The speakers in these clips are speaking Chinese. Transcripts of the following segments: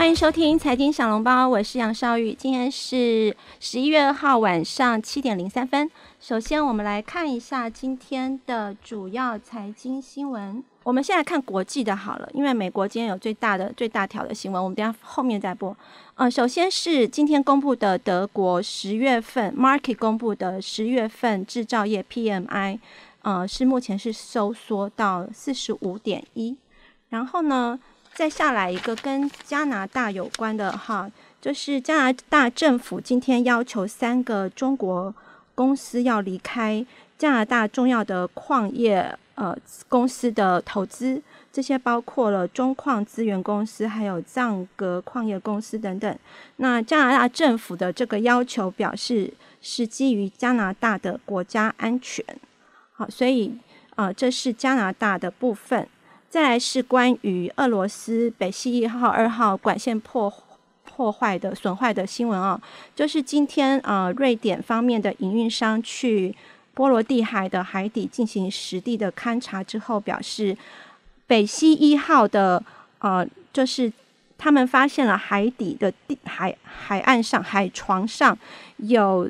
欢迎收听财经小笼包，我是杨绍玉。今天是11月2号晚上7点03分。首先我们来看一下今天的主要财经新闻。我们现在看国际的好了，因为美国今天有最大条的新闻，我们等一下后面再播。首先是今天公布的德国10月份 Market 公布的10月份制造业 PMI，是目前是收缩到 45.1。然后呢，再下来一个跟加拿大有关的哈，就是加拿大政府今天要求3个中国公司要离开加拿大重要的矿业公司的投资，这些包括了中矿资源公司还有藏格矿业公司等等。那加拿大政府的这个要求表示是基于加拿大的国家安全。好，所以这是加拿大的部分。再来是关于俄罗斯北溪1号、2号管线损坏的新闻就是今天瑞典方面的营运商去波罗的海的海底进行实地的勘察之后，表示北溪1号的就是他们发现了海底的海岸上海床上有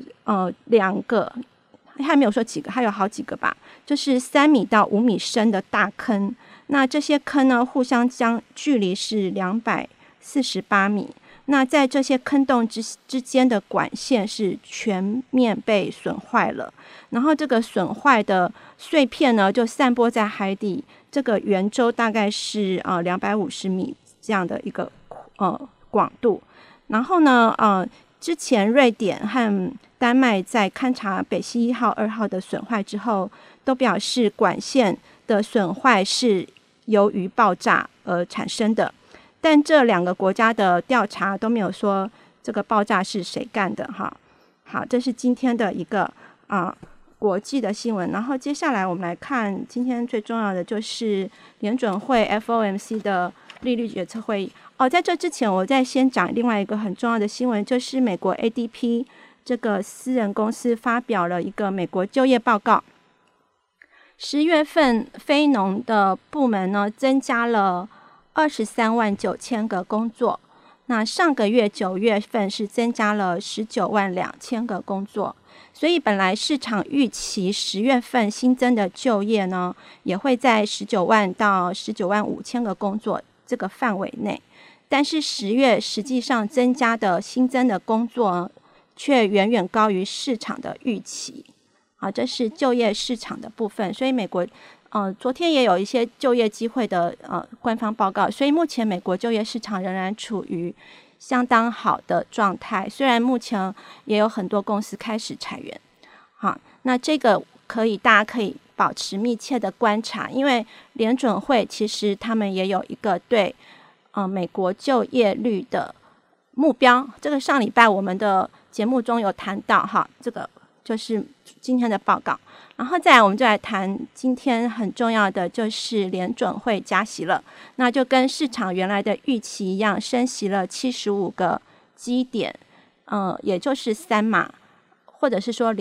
2个，还没有说几个，还有好几个吧，就是3米到5米深的大坑。那这些坑呢，互相距离是248米。那在这些坑洞之间的管线是全面被损坏了，然后这个损坏的碎片呢，就散播在海底，这个圆周大概是250米这样的一个广度。然后呢，之前瑞典和丹麦在勘察北溪1号、2号的损坏之后，都表示管线的损坏是由于爆炸而产生的，但这2个国家的调查都没有说这个爆炸是谁干的哈。好，这是今天的一个国际的新闻。然后接下来我们来看今天最重要的，就是联准会 FOMC 的利率决策会议。在这之前我再先讲另外一个很重要的新闻，就是美国 ADP 这个私人公司发表了一个美国就业报告。10月份非农的部门呢，增加了23万9千个工作。那上个月9月份是增加了19万2千个工作。所以本来市场预期10月份新增的就业呢，也会在19万到19万5千个工作这个范围内。但是10月实际上增加的新增的工作却远远高于市场的预期。这是就业市场的部分。所以美国昨天也有一些就业机会的官方报告，所以目前美国就业市场仍然处于相当好的状态，虽然目前也有很多公司开始裁员。好，那这个大家可以保持密切的观察，因为联准会其实他们也有一个对美国就业率的目标，这个上礼拜我们的节目中有谈到这个就是今天的报告。然后再来我们就来谈今天很重要的，就是联准会加息了，那就跟市场原来的预期一样，升息了75个基点，也就是3码，或者是说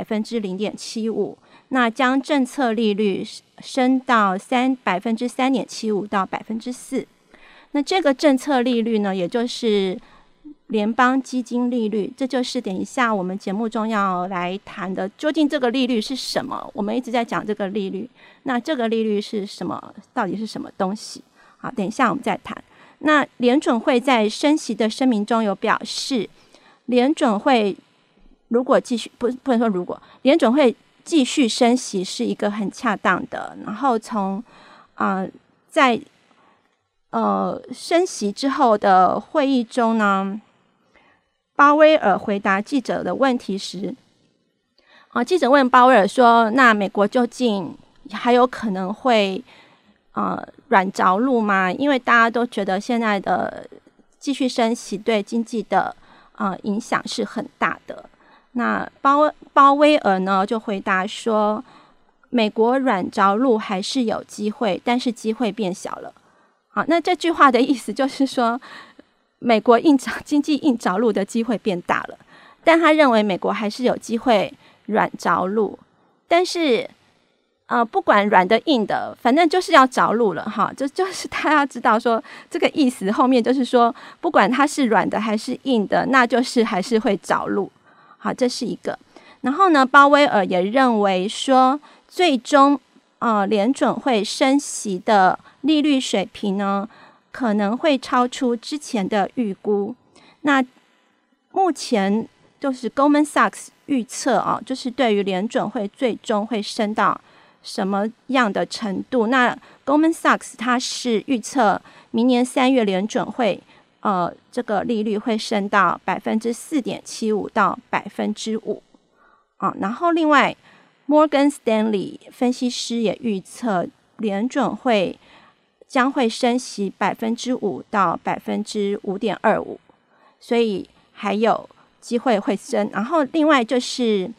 0.75%，那将政策利率升到3.75%到4%。那这个政策利率呢，也就是联邦基金利率，这就是等一下我们节目中要来谈的，究竟这个利率是什么？我们一直在讲这个利率，那这个利率是什么？到底是什么东西？好，等一下我们再谈。那联准会在升息的声明中有表示，联准会如果继续不能说如果联准会继续升息是一个很恰当的。然后从在升息之后的会议中呢，鲍威尔回答记者的问题时，记者问鲍威尔说，那美国究竟还有可能会软着陆吗？因为大家都觉得现在的继续升息对经济的影响是很大的。那鲍威尔呢就回答说，美国软着陆还是有机会，但是机会变小了。好，那这句话的意思就是说，美国经济硬着陆的机会变大了，但他认为美国还是有机会软着陆。但是不管软的硬的，反正就是要着陆了哈。就是大家知道说这个意思，后面就是说，不管它是软的还是硬的，那就是还是会着陆。好，这是一个。然后呢，鲍威尔也认为说，最终联准会升息的利率水平呢，可能会超出之前的预估。那目前就是 Goldman Sachs 预测就是对于联准会最终会升到什么样的程度？那 Goldman Sachs 它是预测明年3月联准会这个利率会升到 4.75% 到 5%然后另外 Morgan Stanley 分析师也预测联准会将会升息 5% 到 5.25%， 所以还有机会会升。然后另外就是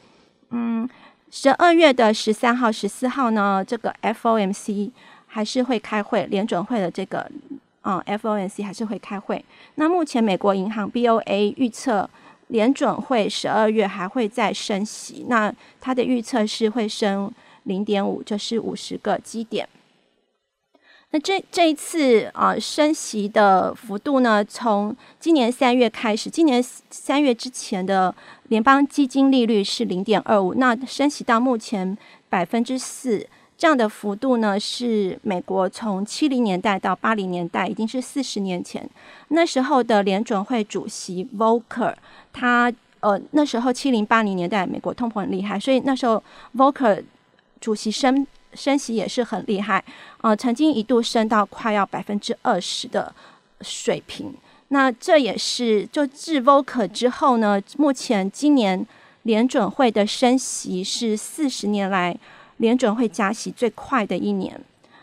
12月的13号、14号呢，这个 FOMC 还是会开会，联准会的这个FOMC 还是会开会。那目前美国银行 BOA 预测联准会12月还会再升息，那它的预测是会升 0.5， 就是50个基点。那这一次升息的幅度呢，从今年3月开始，今年3月之前的联邦基金利率是 0.25， 那升息到目前 4%， 这样的幅度呢，是美国从70年代到80年代已经是40年前。那时候的联准会主席 Volcker， 他那时候70、80年代美国通膨很厉害，所以那时候 Volcker 主席升息也是很厉害，曾经一度升到快要 20% 的水平。那这也是就自 Volcker 之后呢，目前今年联准会的升息是40年来联准会加息最快的一年。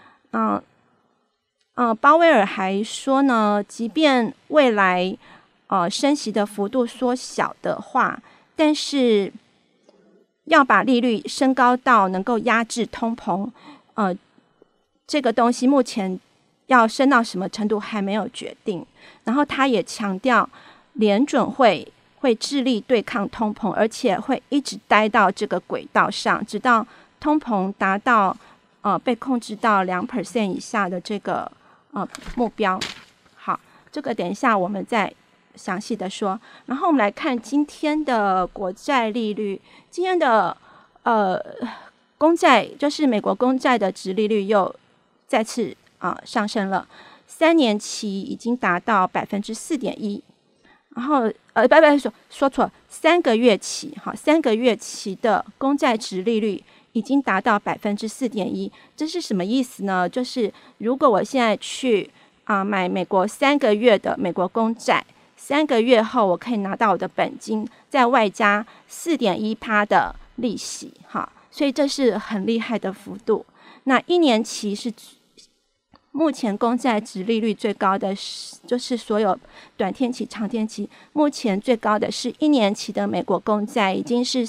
鲍威尔还说呢，即便未来升息的幅度缩小的话，但是要把利率升高到能够压制通膨，这个东西目前要升到什么程度还没有决定。然后他也强调，联准会致力对抗通膨，而且会一直待到这个轨道上，直到通膨达到被控制到 2% 以下的这个目标。好，这个等一下我们再详细的说。然后我们来看今天的国债利率，今天的公债就是美国公债的殖利率又再次上升了，3年期已经达到 4.1%， 然后说错了，3个月期，3个月期的公债殖利率已经达到 4.1%， 这是什么意思呢？就是如果我现在去买美国3个月的美国公债，3个月后我可以拿到我的本金，再外加 4.1% 的利息，所以这是很厉害的幅度。那1年期是目前公债殖利率最高的，就是所有短天期、长天期，目前最高的是1年期的美国公债，已经是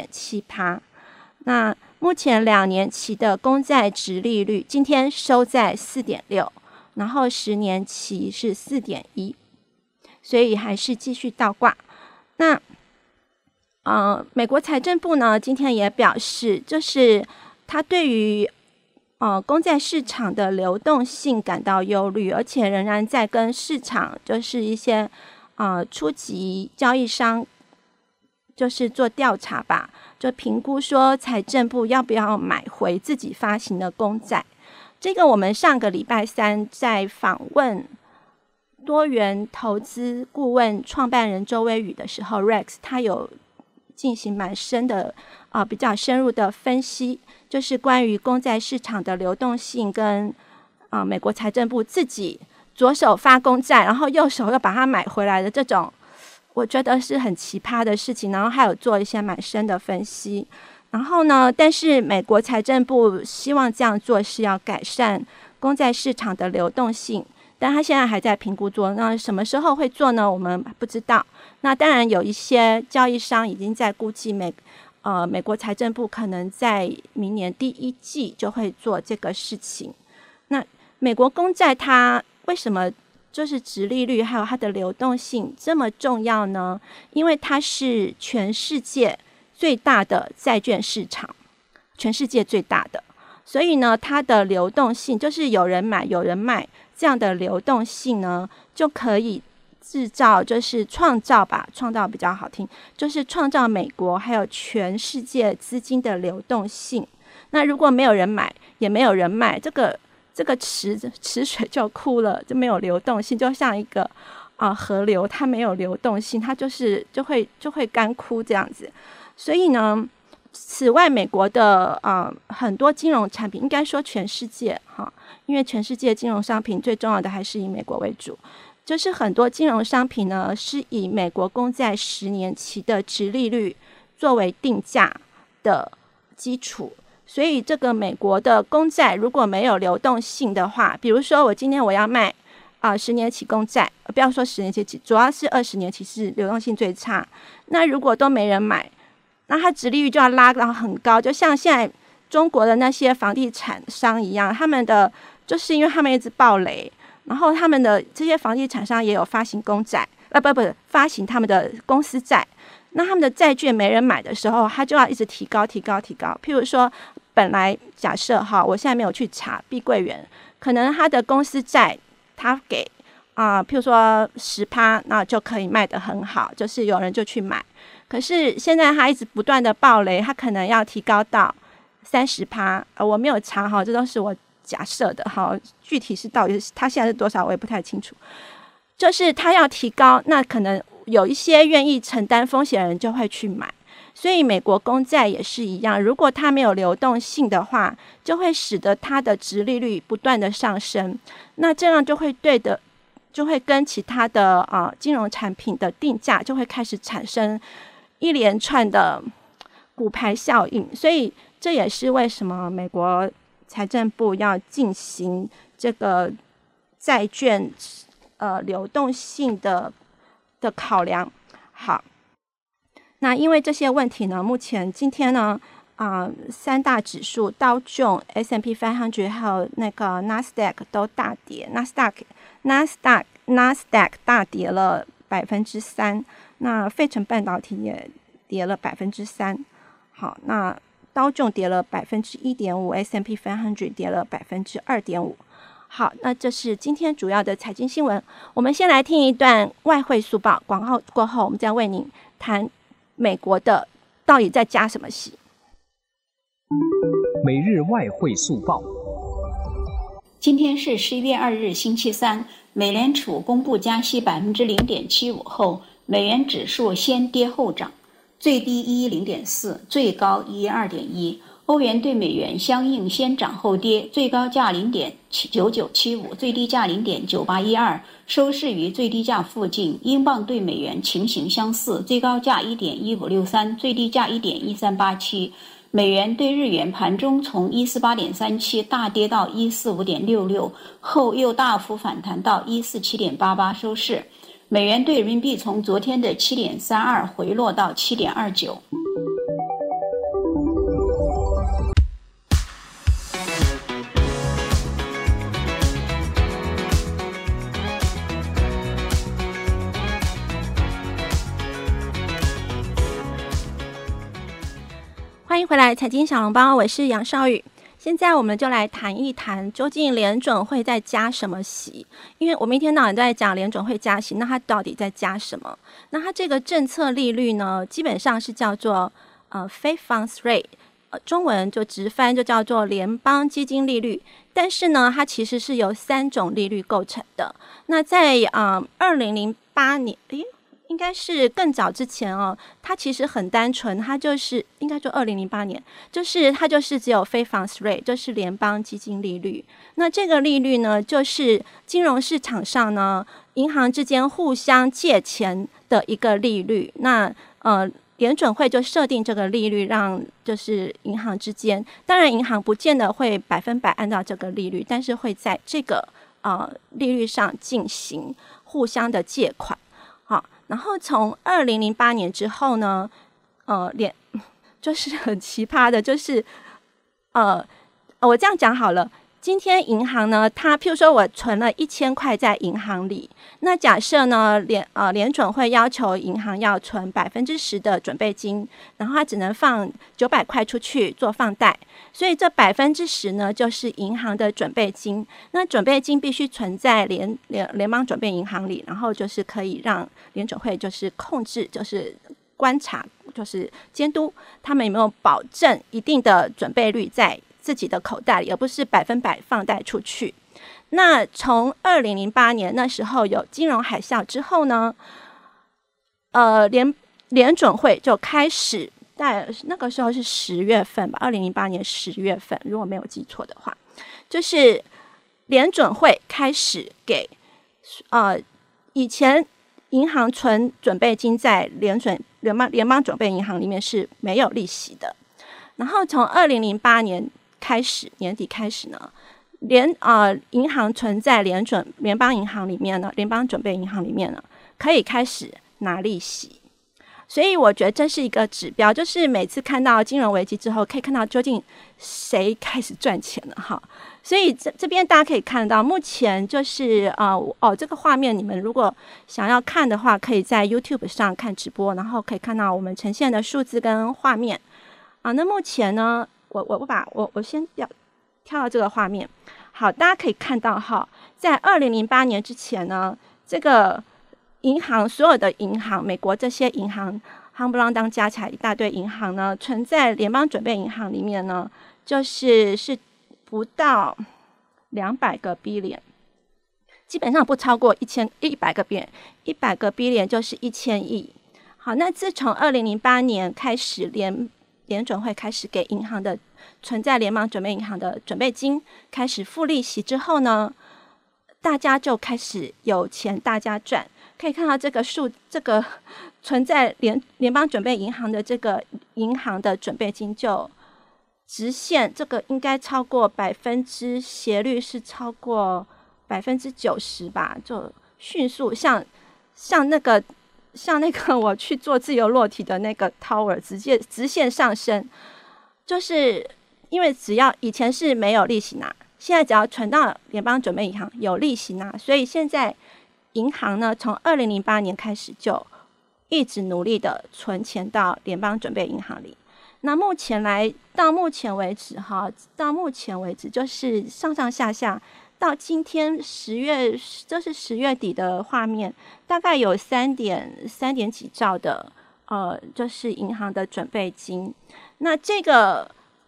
4.7%。那目前2年期的公债殖利率今天收在 4.6%， 然后10年期是 4.1%， 所以还是继续倒挂。那美国财政部呢，今天也表示，就是他对于公债市场的流动性感到忧虑，而且仍然在跟市场就是一些初级交易商就是做调查吧，就评估说财政部要不要买回自己发行的公债。这个我们上个礼拜3在访问多元投资顾问创办人周威宇的时候 Rex 他有进行蛮深的比较深入的分析，就是关于公债市场的流动性跟美国财政部自己左手发公债，然后右手又把它买回来的这种，我觉得是很奇葩的事情。然后还有做一些蛮深的分析。然后呢，但是美国财政部希望这样做是要改善公债市场的流动性，但他现在还在评估做，那什么时候会做呢？我们不知道。那当然有一些交易商已经在估计美国财政部可能在明年第1季就会做这个事情。那美国公债它为什么就是殖利率还有它的流动性这么重要呢？因为它是全世界最大的债券市场，全世界最大的。 所以呢，它的流动性就是有人买有人卖这样的流动性呢，就可以制造，就是创造比较好听，就是创造美国还有全世界资金的流动性。那如果没有人买也没有人卖，这个池水就枯了，就没有流动性，就像一个河流，它没有流动性，它就会干枯这样子。所以呢，此外美国的很多金融产品，应该说全世界因为全世界金融商品最重要的还是以美国为主，就是很多金融商品呢是以美国公债10年期的殖利率作为定价的基础。所以这个美国的公债如果没有流动性的话，比如说我今天我要卖10年期公债，不要说10年期，主要是20年期是流动性最差。那如果都没人买，那它殖利率就要拉到很高，就像现在中国的那些房地产商一样，他们的就是因为他们一直暴雷，然后他们的这些房地产商也有发行公债，发行他们的公司债。那他们的债券没人买的时候，他就要一直提高。譬如说，本来假设我现在没有去查碧桂园，可能他的公司债他给譬如说10%，那就可以卖得很好，就是有人就去买。可是现在他一直不断的暴雷，他可能要提高到30%，我没有查这都是我假设的具体是到底是他现在是多少我也不太清楚。就是他要提高，那可能有一些愿意承担风险的人就会去买。所以美国公债也是一样，如果它没有流动性的话，就会使得它的殖利率不断的上升，那这样就会跟其他的金融产品的定价就会开始产生一连串的骨牌效应。所以这也是为什么美国财政部要进行这个债券流动性的考量。好，那因为这些问题呢，目前今天呢3大指数道琼、S&P 500还有那个 Nasdaq 都大跌， Nasdaq 大跌了 3%， 那费城半导体也跌了 3%。 好，那道琼跌了 1.5%， S&P 500跌了 2.5%。 好，那这是今天主要的财经新闻。我们先来听一段外汇速报，广告过后我们再为您谈美国的到底在加什么息。 每日外汇速报。 今天是11月2日星期三，美联储公布加息 0.75% 后，美元指数先跌后涨，最低110.4，最高112.1。欧元对美元相应先涨后跌，最高价0.9975，最低价0.9812，收市于最低价附近。英镑对美元情形相似，最高价1.1563，最低价1.1387。美元对日元盘中从148.37大跌到145.66，后又大幅反弹到147.88收市。美元对人民币从昨天的7.32回落到7.29。 欢迎回来财经小笼包，我是杨绍宇。现在我们就来谈一谈究竟联准会在加什么息，因为我们一天到晚都在讲联准会加息，那它到底在加什么？那它这个政策利率呢，基本上是叫做Fed Funds Rate，中文就直翻就叫做联邦基金利率。但是呢，它其实是由3种利率构成的。那在2008年，应该是更早之前它其实很单纯，它就是应该就2008年，它就是只有Fed Funds Rate，就是联邦基金利率。那这个利率呢，就是金融市场上呢，银行之间互相借钱的一个利率。那联准会就设定这个利率，让就是银行之间，当然银行不见得会100%按照这个利率，但是会在这个利率上进行互相的借款。好，然后从2008年之后呢，就是很奇葩的，就是我这样讲好了， 今天银行呢，它譬如说我存了1000块在银行里，那假设呢联准会要求银行要存10%的准备金，然后它只能放900块出去做放贷，所以这10%呢就是银行的准备金。那准备金必须存在联邦准备银行里，然后就是可以让联准会就是控制，就是观察，就是监督他们有没有保证一定的准备率在自己的口袋里，而不是100%放贷出去。那从2008年那时候有金融海啸之后呢，联准会就开始，那个时候是10月份吧，2008年10月份，如果没有记错的话，就是联准会开始给以前银行存准备金在联邦准备银行里面是没有利息的，然后从2008年开始，年底开始呢，银行存在联邦银行里面呢，联邦准备银行里面呢，可以开始拿利息。所以我觉得这是一个指标，就是每次看到金融危机之后，可以看到究竟谁开始赚钱了哈。所以这边大家可以看到，目前就是这个画面，你们如果想要看的话，可以在 YouTube 上看直播，然后可以看到我们呈现的数字跟画面那目前呢，我先跳到这个画面。好，大家可以看到哈，在2008年之前呢，这个银行所有的银行，美国这些银行夯不啷当加起来一大堆银行呢，存在联邦准备银行里面呢，是不到200个 billion， 基本上不超过100个 billion，100个 billion 就是1000亿。好，那自从2008年开始，联准会开始给银行的存在联邦准备银行的准备金开始付利息之后呢，大家就开始有钱大家赚。可以看到这个存在联邦准备银行的这个银行的准备金就直线，这个应该超过斜率是超过90%吧，就迅速像那个我去做自由落体的那个 tower 直线上升，就是因为只要以前是没有利息拿，现在只要存到联邦准备银行有利息拿，所以现在银行呢从2008年开始就一直努力的存钱到联邦准备银行里。那到目前为止就是上上下下到今天这是10月底的画面，大概有3点几兆的就是银行的准备金。那这个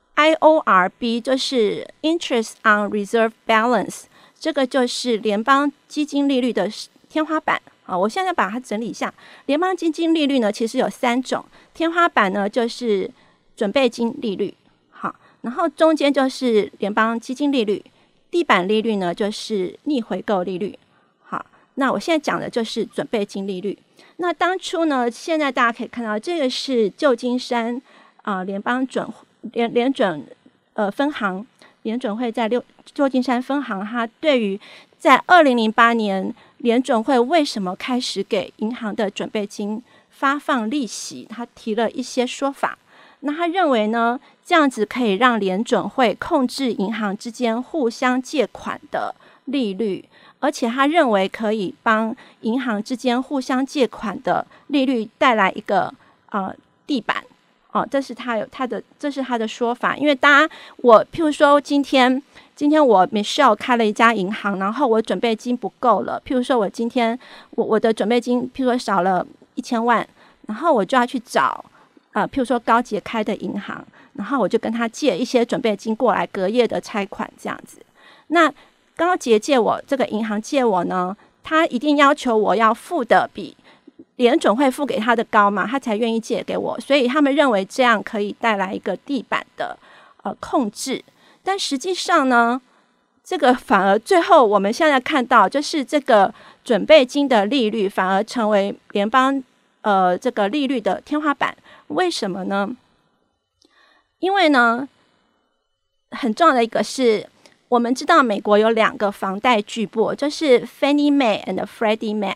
IORB 就是 Interest on Reserve Balance， 这个就是联邦基金利率的天花板我现在把它整理一下。联邦基金利率呢其实有3种，天花板呢就是准备金利率，好，然后中间就是联邦基金利率，地板利率呢就是逆回购利率。好，那我现在讲的就是准备金利率。那当初呢，现在大家可以看到这个是旧金山联准分行，联准会在旧金山分行，它对于在2008年联准会为什么开始给银行的准备金发放利息，他提了一些说法。那他认为呢，这样子可以让联准会控制银行之间互相借款的利率，而且他认为可以帮银行之间互相借款的利率带来一个地板这是他的说法。因为譬如说今天我 Michelle 开了一家银行，然后我准备金不够了，譬如说我今天我的准备金譬如说少了1000万，然后我就要去找譬如说高捷开的银行，然后我就跟他借一些准备金过来隔夜的拆款这样子。那高捷这个银行借我呢，他一定要求我要付的比联准会付给他的高嘛，他才愿意借给我，所以他们认为这样可以带来一个地板的控制。但实际上呢，这个反而最后我们现在看到，就是这个准备金的利率反而成为联邦这个利率的天花板。为什么呢？因为呢，很重要的一个是，我们知道美国有2个房贷巨擘，就是 Fannie Mae and Freddie Mac。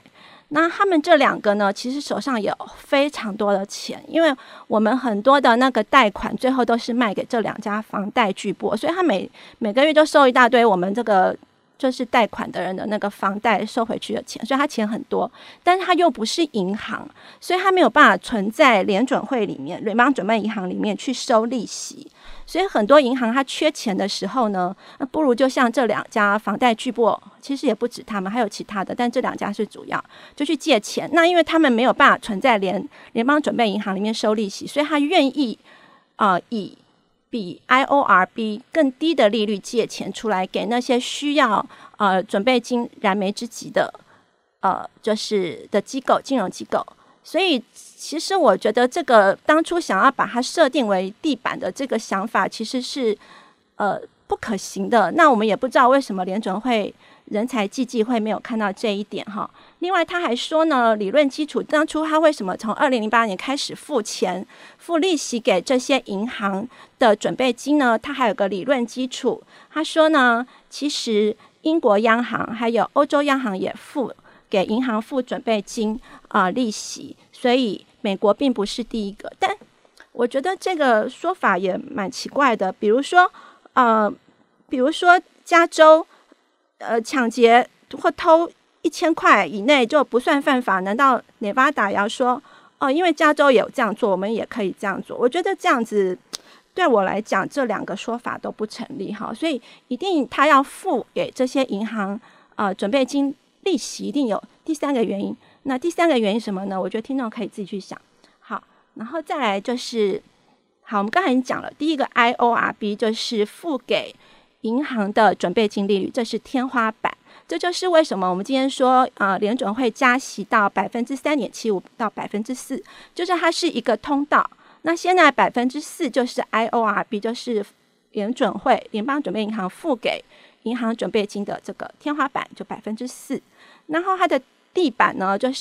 那他们这两个呢，其实手上有非常多的钱，因为我们很多的那个贷款最后都是卖给这两家房贷巨擘，所以他每个月就收一大堆我们这个就是贷款的人的那个房贷收回去的钱，所以他钱很多，但是他又不是银行，所以他没有办法存在联准会里面、联邦准备银行里面去收利息。所以很多银行它缺钱的时候呢，不如就像这两家房贷巨擘，其实也不止他们，还有其他的，但这两家是主要，就去借钱。那因为他们没有办法存在联邦准备银行里面收利息，所以他愿意以比 IORB 更低的利率借钱出来给那些需要准备金燃眉之急的就是的机构，金融机构。所以其实我觉得这个当初想要把它设定为地板的这个想法其实是不可行的。那我们也不知道为什么联准会人才济济会没有看到这一点哈。另外他还说呢，理论基础当初他为什么从2008年开始付利息给这些银行的准备金呢？他还有个理论基础，他说呢，其实英国央行还有欧洲央行也给银行付准备金利息，所以美国并不是第一个。但我觉得这个说法也蛮奇怪的，比如说加州抢劫或偷1000块以内就不算犯法，难道内巴达要说因为加州也有这样做，我们也可以这样做？我觉得这样子对我来讲，这两个说法都不成立哈。所以一定他要付给这些银行准备金利息，一定有第三个原因。那第三个原因什么呢？我觉得听众可以自己去想。好，然后再来就是好，我们刚才已经讲了，第一个 IORB 就是付给银行的准备金利率，这是天花板。这就是为什么我们今天说联准会加息到 3.75% 到 4%， 就是它是一个通道。那现在 4% 就是 IORB， 就是联邦准备银行付给银行准备金的这个天花板，就 4%。然后它的地板呢就是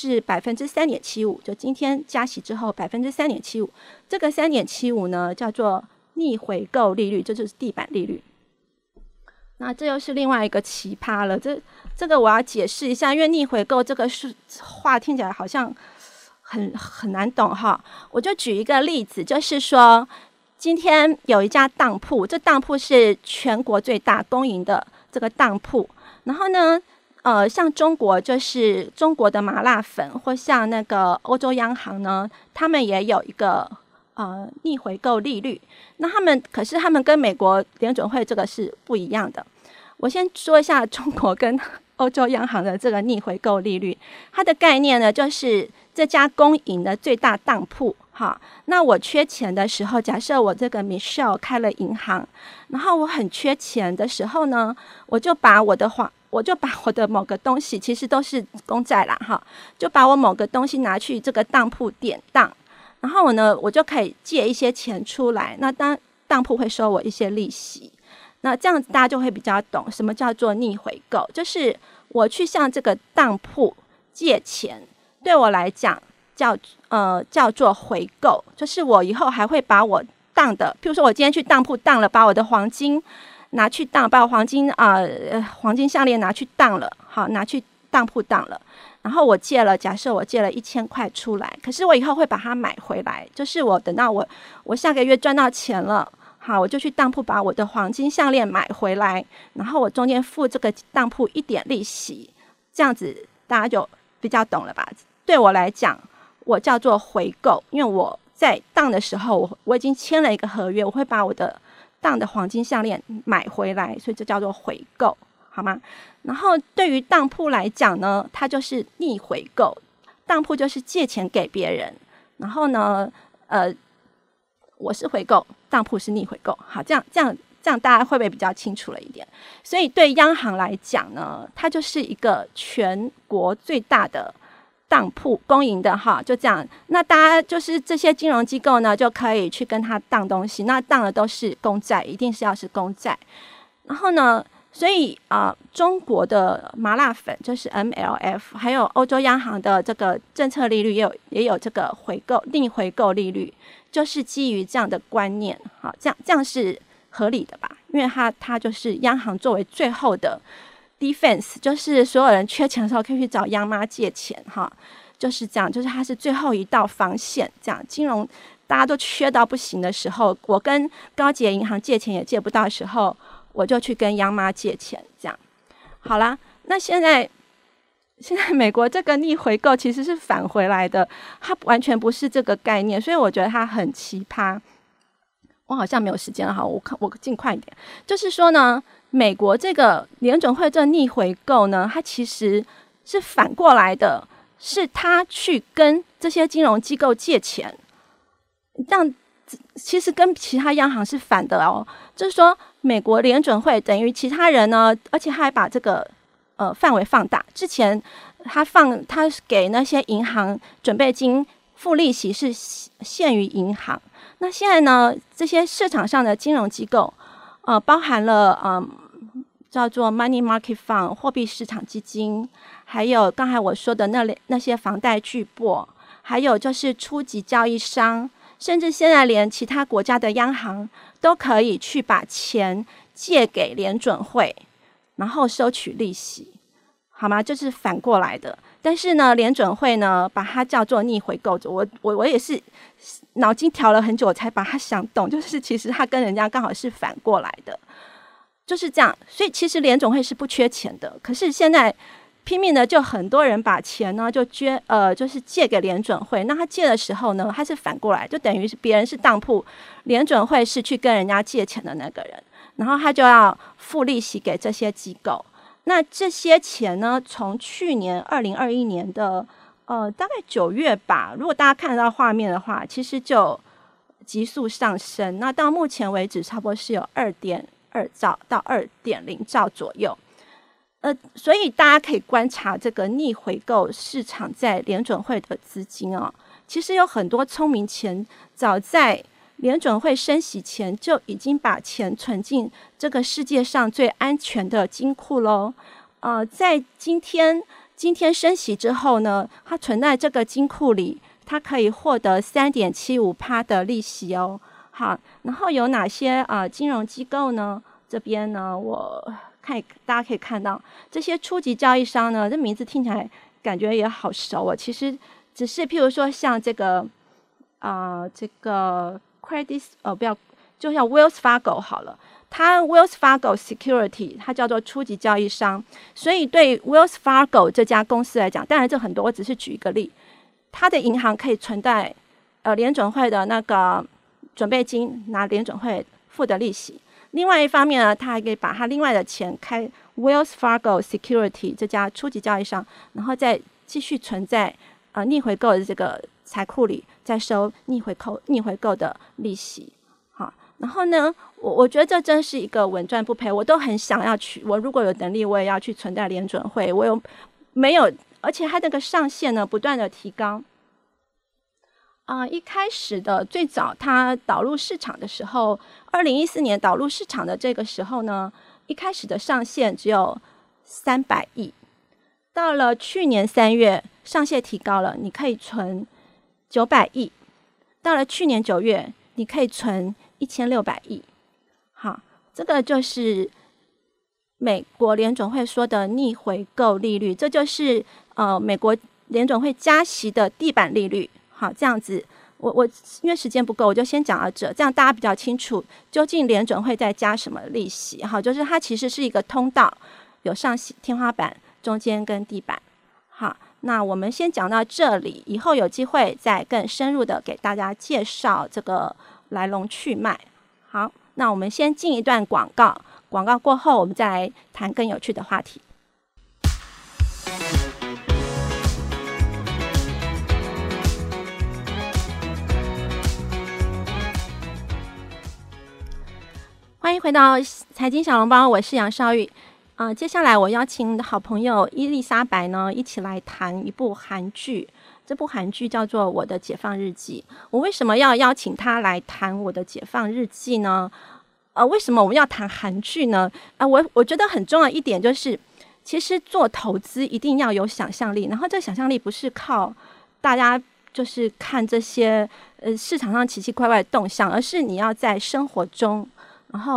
3.75%， 就今天加息之后 3.75%， 这个 3.75 呢叫做逆回购利率，这就是地板利率。那这又是另外一个奇葩了，这个我要解释一下，因为逆回购这个话听起来好像很难懂哈。我就举一个例子，就是说今天有一家当铺，这当铺是全国最大公营的这个当铺，然后呢像中国就是中国的麻辣粉，或像那个欧洲央行呢，他们也有一个逆回购利率。那可是他们跟美国联准会这个是不一样的。我先说一下中国跟欧洲央行的这个逆回购利率，它的概念呢就是这家公营的最大当铺哈。那我缺钱的时候，假设我这个 Michelle 开了银行，然后我很缺钱的时候呢，我就把我的某个东西，其实都是公债啦哈，就把我某个东西拿去这个当铺典当，然后我就可以借一些钱出来，那当铺会收我一些利息。那这样子大家就会比较懂什么叫做逆回购，就是我去向这个当铺借钱，对我来讲叫做回购，就是我以后还会把我当的，譬如说我今天去当铺当了，把我的黄金拿去当，把我黄金项链拿去当了，好，拿去当铺当了，然后假设我借了1000块出来，可是我以后会把它买回来，就是我等到我下个月赚到钱了，好，我就去当铺把我的黄金项链买回来，然后我中间付这个当铺一点利息，这样子大家就比较懂了吧？对我来讲，我叫做回购，因为我在当的时候我已经签了一个合约，我会把我的当的黄金项链买回来，所以这叫做回购，好吗？然后对于当铺来讲呢，它就是逆回购，当铺就是借钱给别人，然后呢我是回购，当铺是逆回购，好，这样大家会不会比较清楚了一点？所以对央行来讲呢，它就是一个全国最大的当铺，公营的哈，就这样。那大家就是这些金融机构呢，就可以去跟他当东西，那当的都是公债，一定是要是公债。然后呢，所以中国的麻辣粉就是 MLF， 还有欧洲央行的这个政策利率也有这个逆回购利率，就是基于这样的观念，好，这样是合理的吧？因为它就是央行作为最后的 defense， 就是所有人缺钱的时候可以去找央妈借钱哈，就是这样，就是它是最后一道防线。这样金融大家都缺到不行的时候，我跟高级银行借钱也借不到的时候，我就去跟央妈借钱。这样好啦，那现在美国这个逆回购其实是返回来的，它完全不是这个概念，所以我觉得它很奇葩。我好像没有时间了，好，我尽快一点。就是说呢，美国这个联准会这逆回购呢，它其实是反过来的，是他去跟这些金融机构借钱，这样其实跟其他央行是反的哦。就是说，美国联准会等于其他人呢，而且他还把这个范围放大。之前他给那些银行准备金付利息是限于银行。那现在呢，这些市场上的金融机构，包含了叫做 money market fund 货币市场基金，还有刚才我说的那些房贷巨擘，还有就是初级交易商，甚至现在连其他国家的央行都可以去把钱借给联准会，然后收取利息，好吗？这是反过来的。但是呢，联准会呢把它叫做逆回购，我也是脑筋调了很久才把它想懂，就是其实它跟人家刚好是反过来的，就是这样。所以其实联准会是不缺钱的，可是现在拼命的就很多人把钱呢就是借给联准会。那他借的时候呢，他是反过来，就等于是别人是当铺，联准会是去跟人家借钱的那个人，然后他就要付利息给这些机构。那这些钱呢，从去年2021年的大概9月吧，如果大家看得到画面的话，其实就急速上升。那到目前为止，差不多是有2.2兆到2.0兆左右。所以大家可以观察这个逆回购市场在联准会的资金哦，其实有很多聪明钱，早在联准会升息前就已经把钱存进这个世界上最安全的金库咯。在今天升息之后呢，它存在这个金库里，它可以获得3.75% 的利息哦。好，然后有哪些金融机构呢？这边呢，大家可以看到这些初级交易商呢，这名字听起来感觉也好熟哦。其实只是譬如说像这个Credit 不要，就像 Wells Fargo 好了，它 Wells Fargo Security 它叫做初级交易商，所以对 Wells Fargo 这家公司来讲，当然这很多，我只是举一个例，它的银行可以存在联准会的那个准备金，拿联准会付的利息。另外一方面呢，他还可以把他另外的钱开 Wells Fargo Security 这家初级交易商，然后再继续存在逆回购的这个财库里，再收逆回购的利息。好，然后呢，我觉得这真是一个稳赚不赔，我都很想要去，我如果有能力，我也要去存在联准会。没有，而且它那个上限呢不断的提高。一开始的最早它导入市场的时候，2014年导入市场的这个时候呢，一开始的上限只有300亿，到了去年3月上限提高了，你可以存900亿，到了去年9月你可以存1600亿。好，这个就是美国联准会说的逆回购利率，这就是美国联准会加息的地板利率。好，这样子，我因为时间不够，我就先讲到这，这样大家比较清楚究竟联准会在加什么利息。好，就是它其实是一个通道，有上天花板、中间跟地板。好，那我们先讲到这里，以后有机会再更深入的给大家介绍这个来龙去脉。好，那我们先进一段广告，广告过后我们再来谈更有趣的话题。欢迎回到财经小笼包，我是杨绍玉。接下来我邀请好朋友伊丽莎白呢，一起来谈一部韩剧。这部韩剧叫做《我的解放日记》。我为什么要邀请她来谈《我的解放日记》呢？为什么我们要谈韩剧呢？我觉得很重要一点就是，其实做投资一定要有想象力，然后这想象力不是靠大家就是看这些市场上奇奇怪怪的动向，而是你要在生活中。然后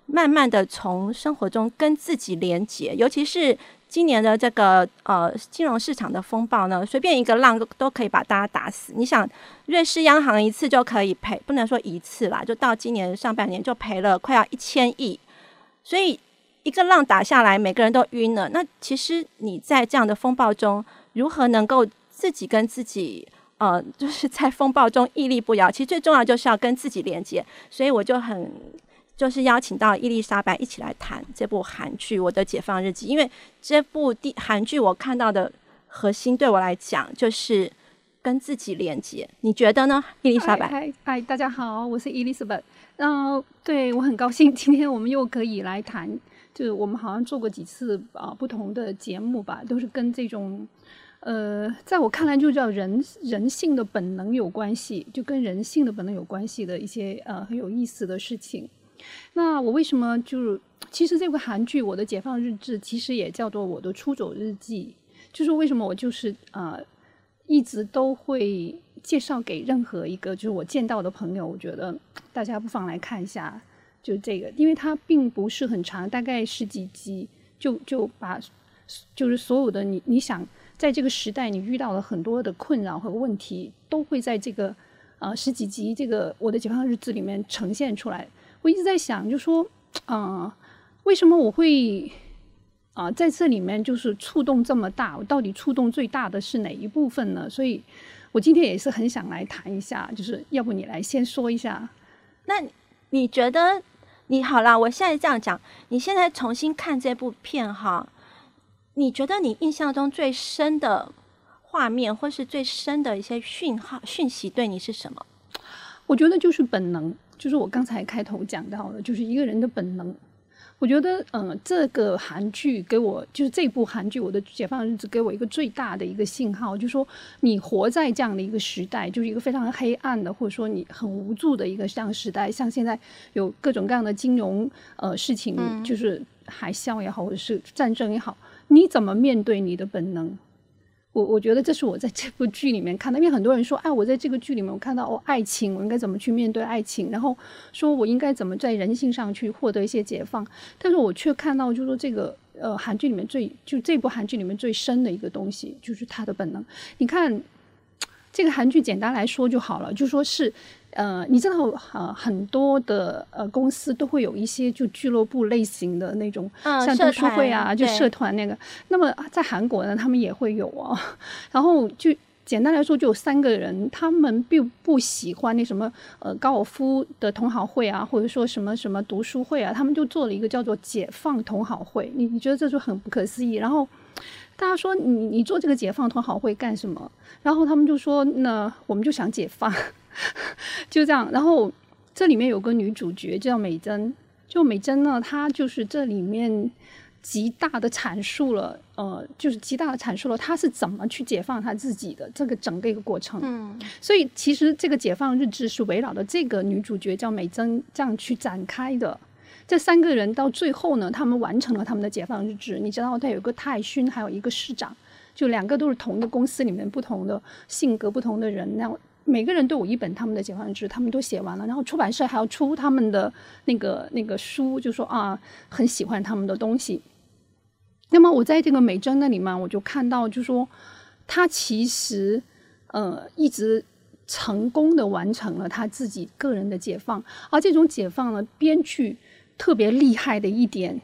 慢慢的从生活中跟自己连结，尤其是今年的这个金融市场的风暴呢，随便一个浪都可以把大家打死。你想，瑞士央行一次就可以赔，不能说一次啦，就到今年上半年就赔了快要1000亿，所以一个浪打下来，每个人都晕了。那其实你在这样的风暴中，如何能够自己跟自己就是在风暴中屹立不摇？其实最重要就是要跟自己连接，所以我就是邀请到伊丽莎白一起来谈这部韩剧《我的解放日记》，因为这部韩剧我看到的核心对我来讲就是跟自己连接。你觉得呢，伊丽莎白？ 嗨，大家好，我是伊丽莎白。对，我很高兴今天我们又可以来谈，就是我们好像做过几次不同的节目吧，都是跟这种在我看来就叫人性的本能有关系，就跟人性的本能有关系的一些很有意思的事情。那我为什么其实这个韩剧《我的解放日志》其实也叫做我的出走日记，就是为什么我就是一直都会介绍给任何一个就是我见到的朋友，我觉得大家不妨来看一下，就这个，因为它并不是很长，大概10几集就把就是所有的你想在这个时代你遇到了很多的困扰和问题，都会在这个10几集这个《我的解放日志》里面呈现出来。我一直在想，就说为什么我会在这里面就是触动这么大？我到底触动最大的是哪一部分呢？所以我今天也是很想来谈一下，就是要不你来先说一下。 那你觉得好啦，我现在这样讲，你现在重新看这部片哈，你觉得你印象中最深的画面或是最深的一些讯息对你是什么？ 我觉得就是本能，就是我刚才开头讲到的，就是一个人的本能。我觉得这个韩剧给我，就是这部韩剧《我的解放日志》给我一个最大的一个信号，就是说你活在这样的一个时代，就是一个非常黑暗的，或者说你很无助的一个这样的时代，像现在有各种各样的金融事情，就是海啸也好，或者是战争也好，你怎么面对你的本能？我觉得这是我在这部剧里面看到，因为很多人说，我在这个剧里面我看到爱情，我应该怎么去面对爱情，然后说我应该怎么在人性上去获得一些解放，但是我却看到就是说这个韩剧里面这部韩剧里面最深的一个东西，就是他的本能。你看这个韩剧简单来说就好了，就说是你知道很多的公司都会有一些就俱乐部类型的那种，像读书会啊，就社团那个。那么在韩国呢，他们也会有然后就简单来说，就有3个人，他们并不喜欢那什么高尔夫的同好会啊，或者说什么什么读书会啊，他们就做了一个叫做解放同好会。你觉得这就很不可思议？然后大家说你做这个解放同好会干什么？然后他们就说那我们就想解放。就这样，然后这里面有个女主角叫美珍，就美珍呢，她就是这里面极大的阐述了她是怎么去解放她自己的这个整个一个过程。所以其实这个解放日志是围绕着这个女主角叫美珍这样去展开的。这3个人到最后呢，他们完成了他们的解放日志。你知道，他有个泰勋，还有一个市长，就2个都是同一个公司里面不同的性格、不同的人，那每个人都有一本他们的解放日志，他们都写完了，然后出版社还要出他们的那个书，就说很喜欢他们的东西。那么我在这个美珍那里面，我就看到，就说他其实一直成功的完成了他自己个人的解放，而这种解放呢，编剧特别厉害的一点，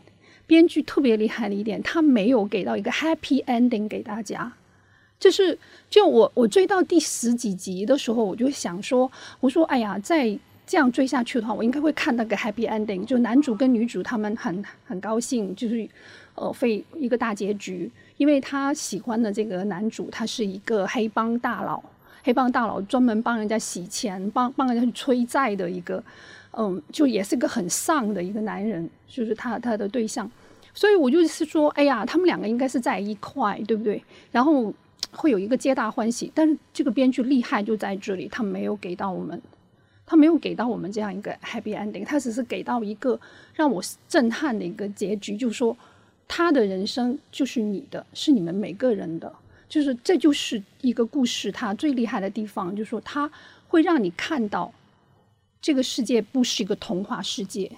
他没有给到一个 happy ending 给大家。就我追到第10几集的时候，我就想说，我说哎呀，再这样追下去的话，我应该会看那个 happy ending， 就男主跟女主他们很高兴，就是会一个大结局，因为他喜欢的这个男主他是一个黑帮大佬，专门帮人家洗钱，帮人家去催债的一个就也是个很丧的一个男人，就是他的对象。所以我就是说，哎呀，他们2个应该是在一块，对不对？然后会有一个皆大欢喜，但是这个编剧厉害就在这里，他没有给到我们这样一个 happy ending， 他只是给到一个让我震撼的一个结局，就是说他的人生就是你的，是你们每个人的，就是这就是一个故事它最厉害的地方，就是说它会让你看到这个世界不是一个童话世界，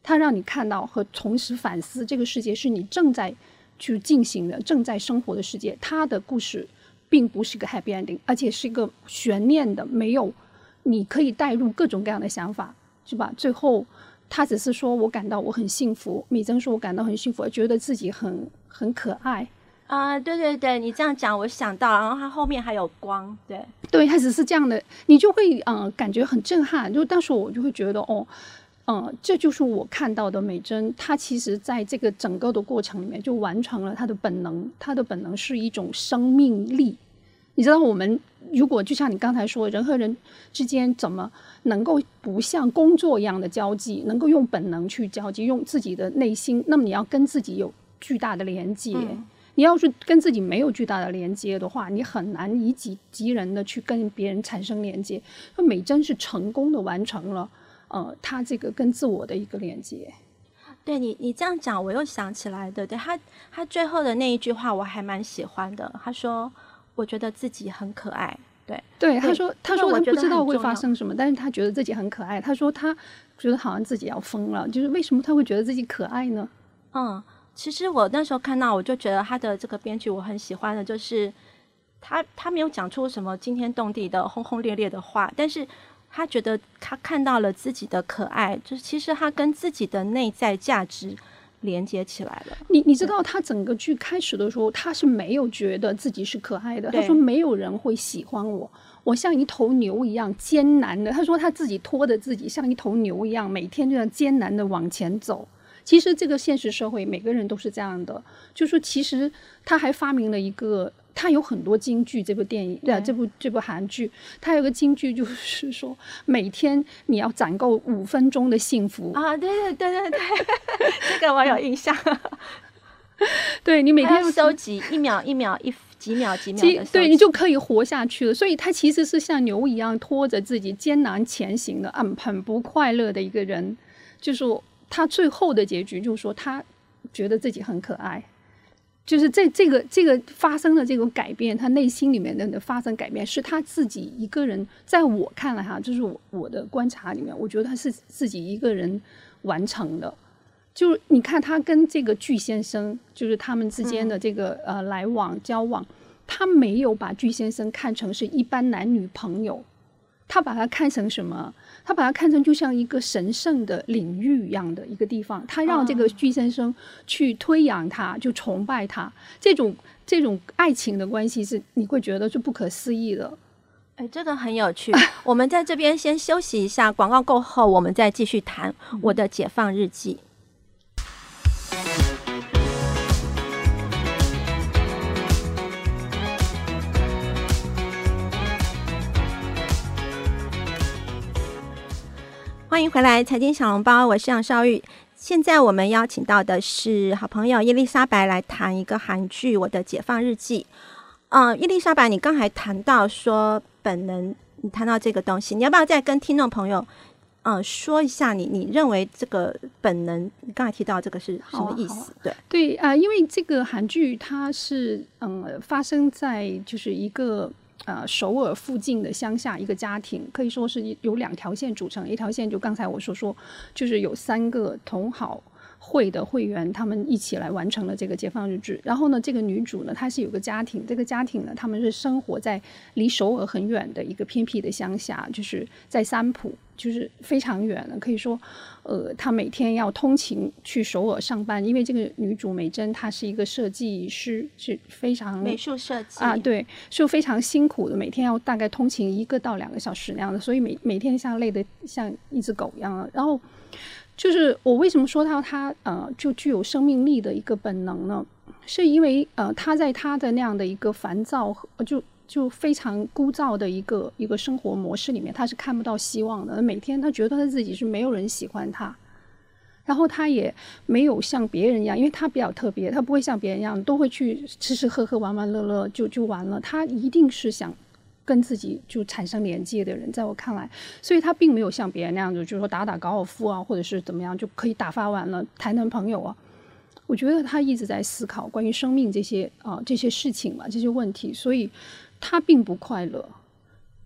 它让你看到和同时反思这个世界是你正在去进行的、正在生活的世界。它的故事并不是一个 happy ending， 而且是一个悬念的，没有你可以带入各种各样的想法，是吧？最后他只是说我感到我很幸福，美珍说我感到很幸福，觉得自己很可爱啊，对对对，你这样讲我想到，然后它后面还有光，对对，它只是这样的，你就会感觉很震撼。就当时我就会觉得这就是我看到的美珍，她其实在这个整个的过程里面就完成了她的本能，她的本能是一种生命力。你知道我们如果就像你刚才说，人和人之间怎么能够不像工作一样的交际，能够用本能去交际，用自己的内心，那么你要跟自己有巨大的连接。你要是跟自己没有巨大的连接的话，你很难以己及人的去跟别人产生连接。那美珍是成功的完成了他这个跟自我的一个连接。 对你这样讲我又想起来的，对他最后的那一句话我还蛮喜欢的，他说我觉得自己很可爱。 对，他说他不知道会发生什么，但是他觉得自己很可爱。他说他觉得好像自己要疯了，就是为什么他会觉得自己可爱呢？ 其实我那时候看到我就觉得他的这个编剧我很喜欢的，就是他没有讲出什么惊天动地的轰轰烈烈的话，但是他觉得他看到了自己的可爱，就是其实他跟自己的内在价值连接起来了。 你知道他整个剧开始的时候他是没有觉得自己是可爱的，他说没有人会喜欢我像一头牛一样艰难的，他说他自己拖着自己像一头牛一样每天这样艰难的往前走。其实这个现实社会每个人都是这样的，就是说其实他还发明了一个，他有很多金句，这部电影这部韩剧他有个金句，就是说每天你要攒够5分钟的幸福啊。对这个我有印象对，你每天要收集一秒几秒的收集， 对，你就可以活下去了。所以他其实是像牛一样拖着自己艰难前行的很不快乐的一个人。就是他最后的结局就是说他觉得自己很可爱，就是这个发生的这个改变，他内心里面的发生改变是他自己一个人，在我看来哈，就是我的观察里面，我觉得他是自己一个人完成的。就你看他跟这个具先生，就是他们之间的这个来往交往，他没有把具先生看成是一般男女朋友，他把他看成什么？他把他看成就像一个神圣的领域一样的一个地方，他让这个具先生去推扬他，就崇拜他。这种爱情的关系是你会觉得是不可思议的。 这个很有趣我们在这边先休息一下，广告过后我们再继续谈我的解放日记。欢迎回来财经小笼包，我是杨绍玉。现在我们邀请到的是好朋友伊丽莎白来谈一个韩剧《我的解放日记》。伊丽莎白，你刚才谈到说本能，你谈到这个东西，你要不要再跟听众朋友说一下你认为这个本能，你刚才提到这个是什么意思？ 对因为这个韩剧它是发生在就是一个首尔附近的乡下一个家庭，可以说是有2条线组成，一条线就刚才我说就是有3个同好会的会员，他们一起来完成了这个解放日志。然后呢，这个女主呢，她是有个家庭，这个家庭呢，他们是生活在离首尔很远的一个偏僻的乡下，就是在三浦，就是非常远了。可以说，她每天要通勤去首尔上班，因为这个女主美珍她是一个设计师，是非常美术设计对，是非常辛苦的，每天要大概通勤1到2个小时那样的，所以每天像累得像一只狗一样的。然后就是我为什么说到他就具有生命力的一个本能呢？是因为他在他的那样的一个烦躁就非常枯燥的一个生活模式里面，他是看不到希望的。每天他觉得他自己是没有人喜欢他，然后他也没有像别人一样，因为他比较特别，他不会像别人一样都会去吃吃喝喝玩玩乐乐就完了，他一定是想跟自己就产生连接的人，在我看来，所以他并没有像别人那样子，就是说打高尔夫啊，或者是怎么样就可以打发完了，谈朋友啊。我觉得他一直在思考关于生命这些事情嘛，这些问题，所以他并不快乐。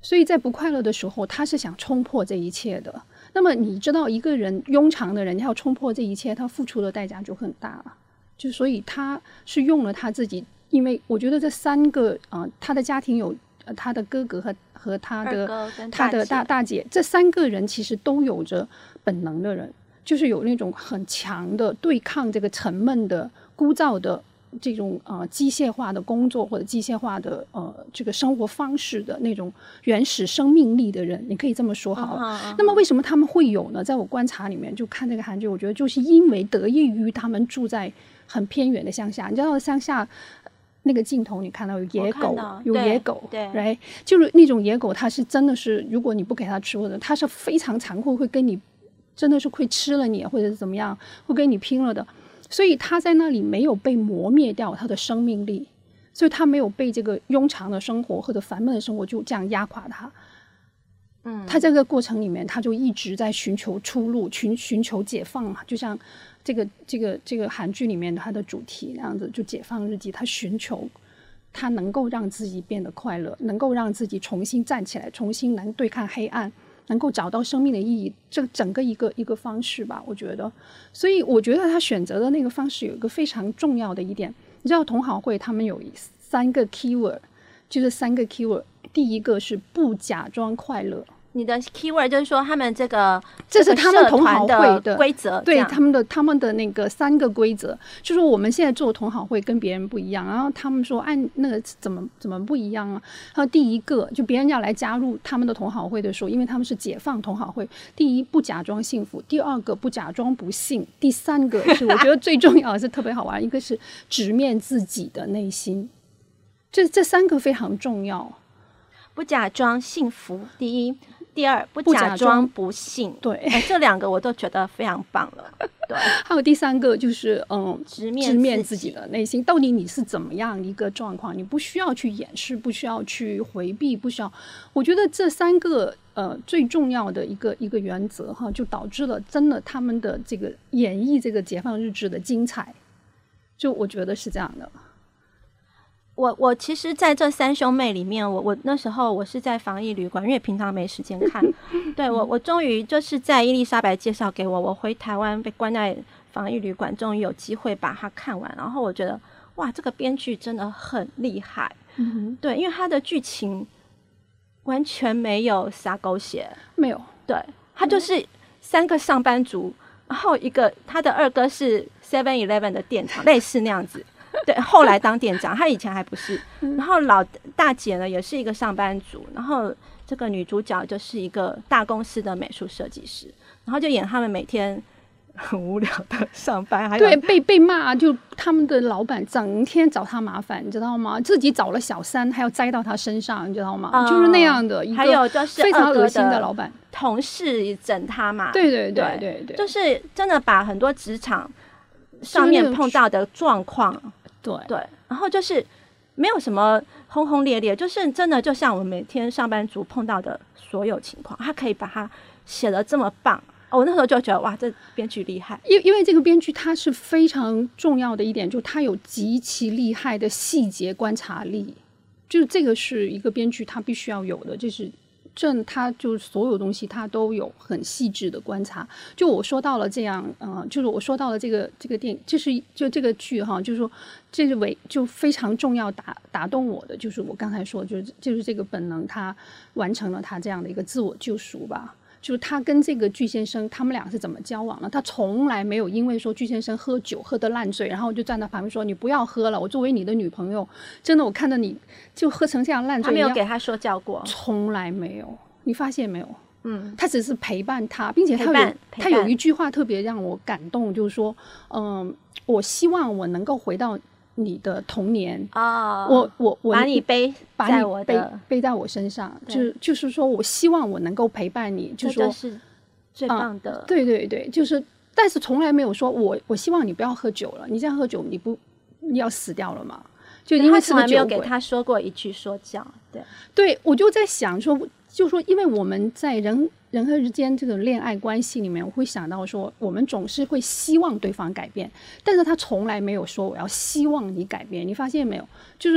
所以在不快乐的时候，他是想冲破这一切的。那么你知道，一个人庸常的人要冲破这一切，他付出的代价就很大了。就所以他是用了他自己，因为我觉得这3个他的家庭有他的哥哥和他的大姐，这3个人其实都有着本能的人，就是有那种很强的对抗这个沉闷的枯燥的这种机械化的工作或者机械化的这个生活方式的那种原始生命力的人，你可以这么说好了。那么为什么他们会有呢？在我观察里面，就看这个韩剧，我觉得就是因为得益于他们住在很偏远的乡下。你知道乡下那个镜头，你看到有野狗，有野狗， 对， right? 就是那种野狗，它是真的是，如果你不给它吃或者它是非常残酷，会跟你真的是会吃了你，或者是怎么样，会跟你拼了的。所以他在那里没有被磨灭掉他的生命力，所以他没有被这个庸常的生活或者烦闷的生活就这样压垮他。他这个过程里面，他就一直在寻求出路，寻求解放嘛，就像这个韩剧里面它的主题那样子，就解放日记，他寻求他能够让自己变得快乐，能够让自己重新站起来，重新能对抗黑暗，能够找到生命的意义，这整个一个方式吧，我觉得。所以我觉得他选择的那个方式有一个非常重要的一点，你知道同好会他们有3个 keyword， 就是3个 keyword， 第一个是不假装快乐。 你的 keyword 就是说他们这是他们同好会的规则， 对，他们的那个3个规则，就是说我们现在做同好会跟别人不一样，然后他们说按那个怎么不一样啊？然后第一个就别人要来加入他们的同好会的时候，因为他们是解放同好会，第一不假装幸福，第2个不假装不幸，第3个是我觉得最重要的是特别好玩，一个是直面自己的内心，这3个非常重要。 不假装幸福，第一。第2，不假装不幸。 对， 这2个我都觉得非常棒了。对， 还有第3个就是直面自己的内心，到底你是怎么样一个状况？你不需要去掩饰，不需要去回避，不需要。我觉得这3个最重要的一个原则哈，就导致了真的他们的这个演绎这个解放日志的精彩，就我觉得是这样的。 我其实在这3兄妹里面，我那时候我是在防疫旅馆，因为平常没时间看。对，我终于就是在伊丽莎白介绍给我回台湾被关在防疫旅馆，终于有机会把它看完。然后我觉得哇，这个编剧真的很厉害。对，因为他的剧情完全没有撒狗血， 没有。 对，他就是3个上班族，然后他的2哥是 7-Eleven 的店长，类似那样子。对，后来当店长，他以前还不是。然后老大姐呢，也是一个上班族，然后这个女主角就是一个大公司的美术设计师，然后就演他们每天很无聊的上班，还有对被骂，就他们的老板整天找他麻烦，你知道吗？自己找了小三，还要栽到他身上，你知道吗？就是那样的一个非常恶心的老板， 同事整他嘛。 对， 就是真的把很多职场上面碰到的状况。对，然后就是没有什么轰轰烈烈，就是真的就像我们每天上班族碰到的所有情况，他可以把它写得这么棒。我那时候就觉得哇，这编剧厉害。 因为这个编剧他是非常重要的一点，就他有极其厉害的细节观察力，就是这个是一个编剧他必须要有的，他就所有东西他都有很细致的观察。就我说到了这样，就是我说到了这个电影，就这个剧哈，就是说这是就非常重要打动我的，就是我刚才说，就是这个本能，他完成了他这样的一个自我救赎吧。就是他跟这个巨先生他们俩是怎么交往的，他从来没有因为说巨先生喝酒喝得烂醉，然后就站在旁边说你不要喝了，我作为你的女朋友，真的我看到你就喝成这样烂醉， 他没有给他说教过， 从来没有，你发现没有？他只是陪伴他，并且他有一句话特别让我感动，就是说我希望我能够回到你的童年我把你背在我身上，就是说我希望我能够陪伴你，就是说这是最棒的。 对，就是但是从来没有说我希望你不要喝酒了，你这样喝酒你要死掉了嘛，就因为他从来没有给他说过一句说教。 对，我就在想说，就说因为我们在人和人间这个恋爱关系里面，我会想到说我们总是会希望对方改变，但是他从来没有说我要希望你改变，你发现没有？就是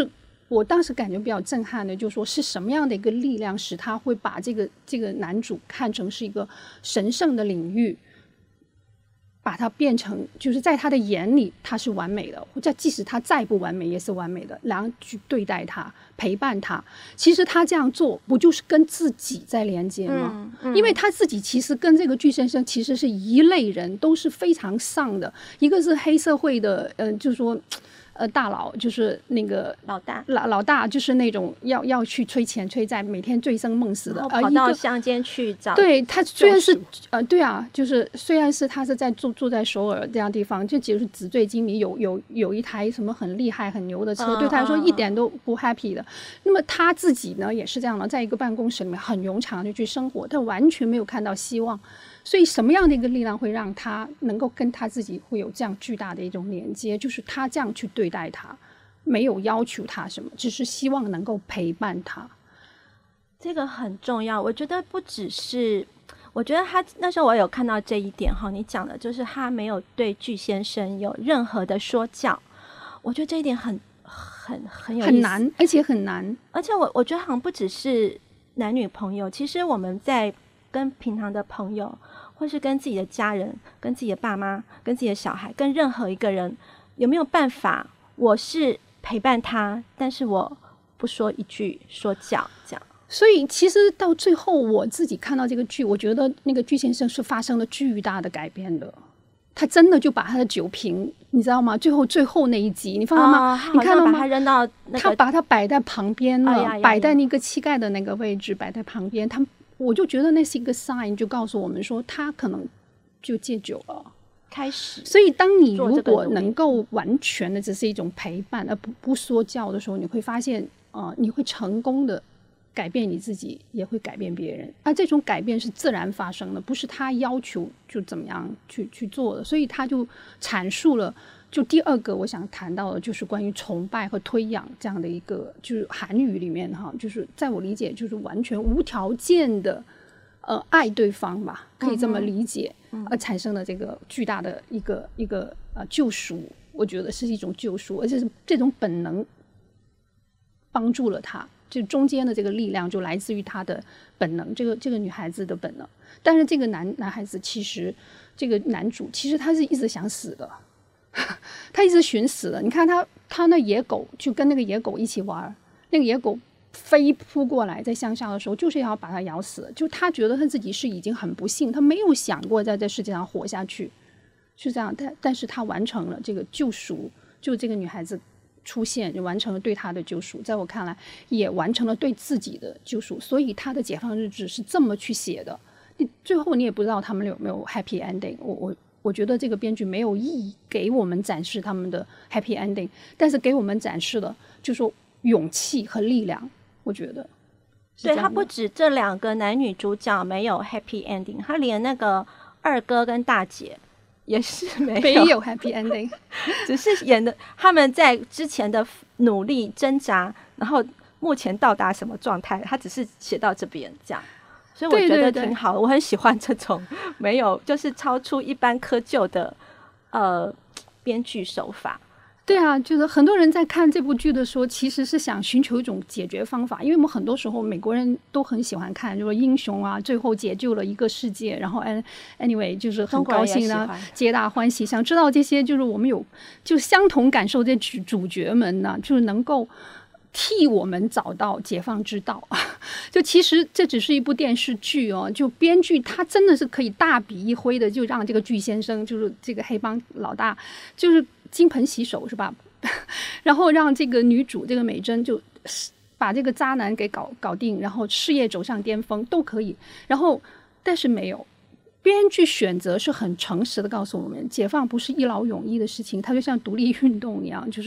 我当时感觉比较震撼的，就是说是什么样的一个力量使他会把这个男主看成是一个神圣的领域，把它变成就是在他的眼里他是完美的，或者即使他再不完美也是完美的，然后去对待他，陪伴他。其实他这样做不就是跟自己在连接吗？因为他自己其实跟这个巨先生其实是一类人，都是非常丧的，一个是黑社会的就是说大佬，就是那个老大就是那种要去催钱催债，每天醉生梦死的， 跑到乡间去找。 对，他虽然是对啊，就是虽然是他是在住在首尔这样地方，就只是纸醉金迷，有一台什么很厉害很牛的车，对他来说一点都不 happy 的。那么他自己呢也是这样的，在一个办公室里面很庸常的去生活，他完全没有看到希望。所以什么样的一个力量会让他能够跟他自己会有这样巨大的一种连接，就是他这样去对待他，没有要求他什么，只是希望能够陪伴他。 这个很重要，我觉得不只是，我觉得他那时候我有看到这一点哈，你讲的就是他没有对巨先生有任何的说教，我觉得这一点很有意思， 很难，而且很难。 而且我觉得好像不只是男女朋友，其实我们在跟平常的朋友，或是跟自己的家人，跟自己的爸妈，跟自己的小孩，跟任何一个人，有没有办法我是陪伴他，但是我不说一句说教这样。 所以其实到最后我自己看到这个剧，我觉得那个巨先生是发生了巨大的改变的，他真的就把他的酒瓶，你知道吗？最后那一集你发现吗？你看到吗？ 把他扔到他把他摆在旁边了，摆在那个膝盖的那个位置，摆在旁边。我就觉得那是一个 sign， 就告诉我们说他可能就戒酒了， 开始。 所以当你如果能够完全的只是一种陪伴，而不说教的时候，你会发现你会成功的改变你自己，也会改变别人。而这种改变是自然发生的，不是他要求就怎么样去做的。所以他就阐述了。就第二个我想谈到的就是关于崇拜和推仰这样的一个，就是韩语里面哈，就是在我理解就是完全无条件的爱对方吧，可以这么理解，而产生了这个巨大的一个救赎，我觉得是一种救赎，而且是这种本能帮助了他，就中间的这个力量就来自于他的本能，这个女孩子的本能。但是这个男孩子其实这个男主其实他是一直想死的。他一直寻死了，你看他那野狗就跟那个野狗一起玩，那个野狗飞扑过来，在乡下的时候就是要把他咬死，就他觉得他自己是已经很不幸，他没有想过在这世界上活下去，是这样。但是他完成了这个救赎，就这个女孩子出现就完成了对他的救赎，在我看来也完成了对自己的救赎，所以他的解放日志是这么去写的。最后你也不知道他们有没有 happy ending， 我觉得这个编剧没有意义给我们展示他们的 happy ending， 但是给我们展示了就是说勇气和力量，我觉得对。他不止这两个男女主角没有 happy ending， 他连那个二哥跟大姐也是没有 happy ending 只是演的他们在之前的努力挣扎，然后目前到达什么状态，他只是写到这边这样，所以我觉得挺好的。我很喜欢这种没有就是超出一般窠臼的编剧手法。 对啊，就是很多人在看这部剧的时候其实是想寻求一种解决方法，因为我们很多时候美国人都很喜欢看就是英雄啊最后解救了一个世界，然后 anyway 就是很高兴啊，皆大欢喜，想知道这些就是我们有就相同感受，这主角们呢就是能够替我们找到解放之道。就其实这只是一部电视剧哦，就编剧他真的是可以大笔一挥的就让这个巨先生就是这个黑帮老大就是金盆洗手是吧，然后让这个女主这个美珍就把这个渣男给搞定，然后事业走上巅峰都可以，然后但是没有，编剧选择是很诚实的告诉我们，解放不是一劳永逸的事情，它就像独立运动一样，就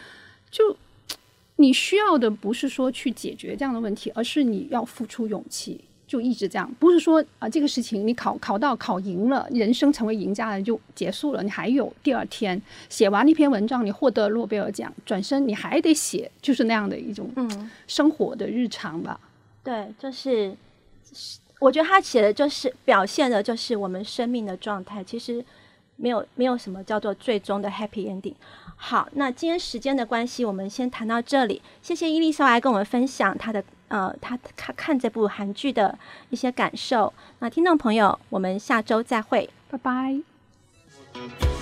你需要的不是说去解决这样的问题，而是你要付出勇气，就一直这样，不是说这个事情你考赢了，人生成为赢家了就结束了，你还有第二天写完一篇文章，你获得诺贝尔奖，转身你还得写，就是那样的一种生活的日常吧。 对，就是我觉得他写的就是表现的就是我们生命的状态，其实没有什么叫做最终的 happy ending。好，那今天时间的关系，我们先谈到这里。谢谢伊丽莎来跟我们分享她的她看这部韩剧的一些感受。那听众朋友，我们下周再会， 拜拜。